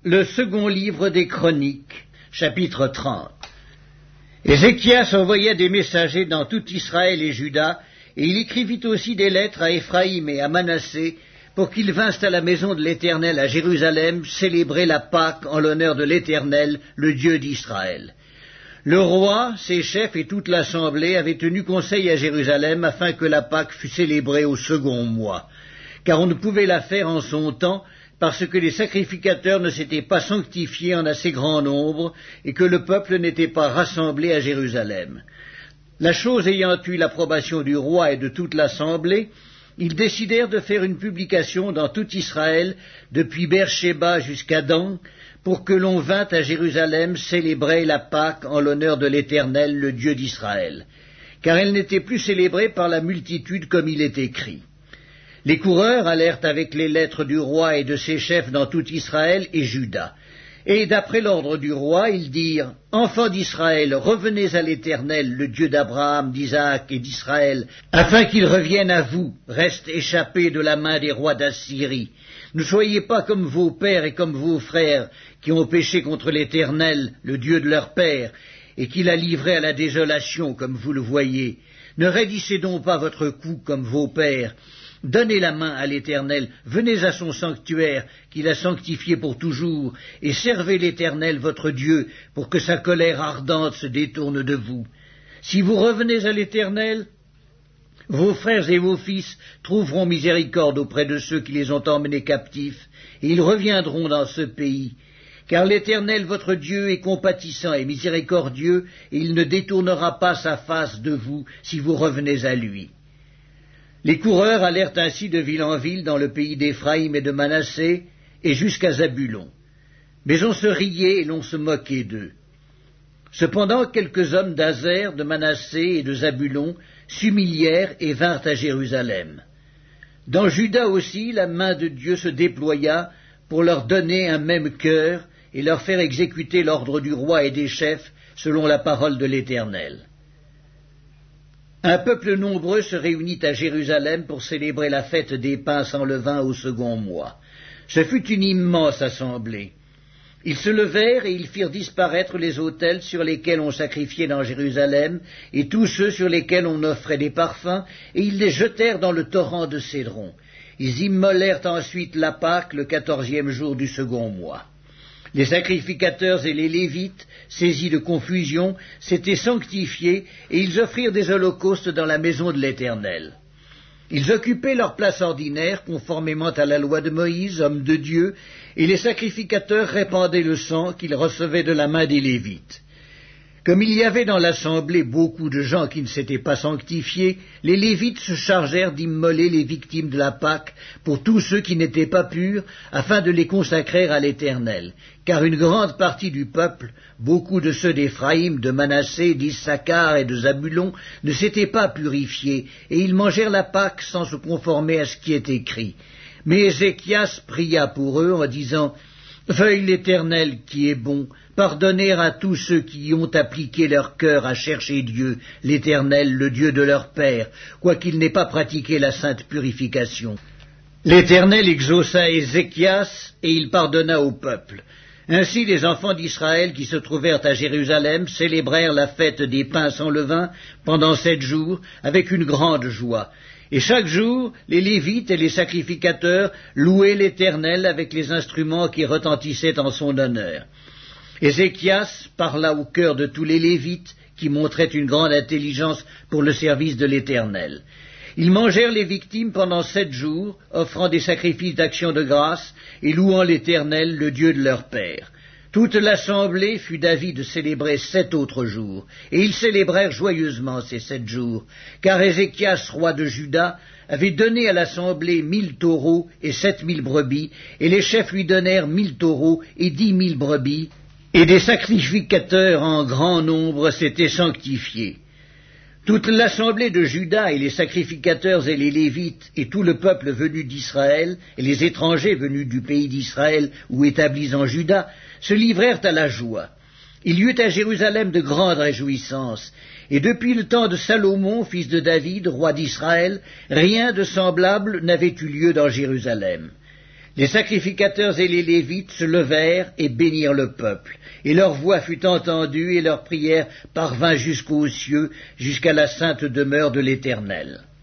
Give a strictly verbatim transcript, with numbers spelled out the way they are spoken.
Le second livre des Chroniques, chapitre trente. Ézéchias envoya des messagers dans tout Israël et Juda, et il écrivit aussi des lettres à Éphraïm et à Manassé, pour qu'ils vinssent à la maison de l'Éternel à Jérusalem célébrer la Pâque en l'honneur de l'Éternel, le Dieu d'Israël. Le roi, ses chefs et toute l'assemblée avaient tenu conseil à Jérusalem afin que la Pâque fût célébrée au second mois, car on ne pouvait la faire en son temps, parce que les sacrificateurs ne s'étaient pas sanctifiés en assez grand nombre, et que le peuple n'était pas rassemblé à Jérusalem. La chose ayant eu l'approbation du roi et de toute l'assemblée, ils décidèrent de faire une publication dans tout Israël, depuis Beer-Shéba jusqu'à Dan, pour que l'on vînt à Jérusalem célébrer la Pâque en l'honneur de l'Éternel, le Dieu d'Israël, car elle n'était plus célébrée par la multitude comme il est écrit. Les coureurs allèrent avec les lettres du roi et de ses chefs dans tout Israël et Juda. Et d'après l'ordre du roi, ils dirent, « Enfants d'Israël, revenez à l'Éternel, le Dieu d'Abraham, d'Isaac et d'Israël, afin qu'il revienne à vous, reste échappé de la main des rois d'Assyrie. Ne soyez pas comme vos pères et comme vos frères, qui ont péché contre l'Éternel, le Dieu de leur père, et qui l'a livré à la désolation, comme vous le voyez. Ne raidissez donc pas votre cou comme vos pères. Donnez la main à l'Éternel, venez à son sanctuaire, qu'il a sanctifié pour toujours, et servez l'Éternel votre Dieu, pour que sa colère ardente se détourne de vous. Si vous revenez à l'Éternel, vos frères et vos fils trouveront miséricorde auprès de ceux qui les ont emmenés captifs, et ils reviendront dans ce pays. Car l'Éternel votre Dieu est compatissant et miséricordieux, et il ne détournera pas sa face de vous si vous revenez à lui. Les coureurs allèrent ainsi de ville en ville dans le pays d'Éphraïm et de Manassé, et jusqu'à Zabulon. Mais on se riait et l'on se moquait d'eux. Cependant quelques hommes d'Azer, de Manassé et de Zabulon s'humilièrent et vinrent à Jérusalem. Dans Juda aussi la main de Dieu se déploya pour leur donner un même cœur et leur faire exécuter l'ordre du roi et des chefs selon la parole de l'Éternel. Un peuple nombreux se réunit à Jérusalem pour célébrer la fête des pains sans levain au second mois. Ce fut une immense assemblée. Ils se levèrent et ils firent disparaître les autels sur lesquels on sacrifiait dans Jérusalem, et tous ceux sur lesquels on offrait des parfums, et ils les jetèrent dans le torrent de Cédron. Ils immolèrent ensuite la Pâque le quatorzième jour du second mois. Les sacrificateurs et les Lévites, saisis de confusion, s'étaient sanctifiés, et ils offrirent des holocaustes dans la maison de l'Éternel. Ils occupaient leur place ordinaire, conformément à la loi de Moïse, homme de Dieu, et les sacrificateurs répandaient le sang qu'ils recevaient de la main des Lévites. Comme il y avait dans l'assemblée beaucoup de gens qui ne s'étaient pas sanctifiés, les Lévites se chargèrent d'immoler les victimes de la Pâque pour tous ceux qui n'étaient pas purs, afin de les consacrer à l'Éternel. Car une grande partie du peuple, beaucoup de ceux d'Éphraïm, de Manassé, d'Issachar et de Zabulon, ne s'étaient pas purifiés, et ils mangèrent la Pâque sans se conformer à ce qui est écrit. Mais Ézéchias pria pour eux en disant « Veuille l'Éternel qui est bon, pardonner à tous ceux qui ont appliqué leur cœur à chercher Dieu, l'Éternel, le Dieu de leur père, quoiqu'ils n'aient pas pratiqué la sainte purification. » L'Éternel exauça Ézéchias, et il pardonna au peuple. Ainsi les enfants d'Israël qui se trouvèrent à Jérusalem célébrèrent la fête des pains sans levain pendant sept jours, avec une grande joie. Et chaque jour, les Lévites et les sacrificateurs louaient l'Éternel avec les instruments qui retentissaient en son honneur. Ézéchias parla au cœur de tous les Lévites, qui montraient une grande intelligence pour le service de l'Éternel. Ils mangèrent les victimes pendant sept jours, offrant des sacrifices d'action de grâce et louant l'Éternel, le Dieu de leur père. Toute l'assemblée fut d'avis de célébrer sept autres jours, et ils célébrèrent joyeusement ces sept jours, car Ézéchias, roi de Juda, avait donné à l'assemblée mille taureaux et sept mille brebis, et les chefs lui donnèrent mille taureaux et dix mille brebis, et des sacrificateurs en grand nombre s'étaient sanctifiés. Toute l'assemblée de Juda et les sacrificateurs et les Lévites et tout le peuple venu d'Israël et les étrangers venus du pays d'Israël ou établis en Juda se livrèrent à la joie. Il y eut à Jérusalem de grandes réjouissances, et depuis le temps de Salomon, fils de David, roi d'Israël, rien de semblable n'avait eu lieu dans Jérusalem. Les sacrificateurs et les Lévites se levèrent et bénirent le peuple, et leur voix fut entendue et leur prière parvint jusqu'aux cieux, jusqu'à la sainte demeure de l'Éternel.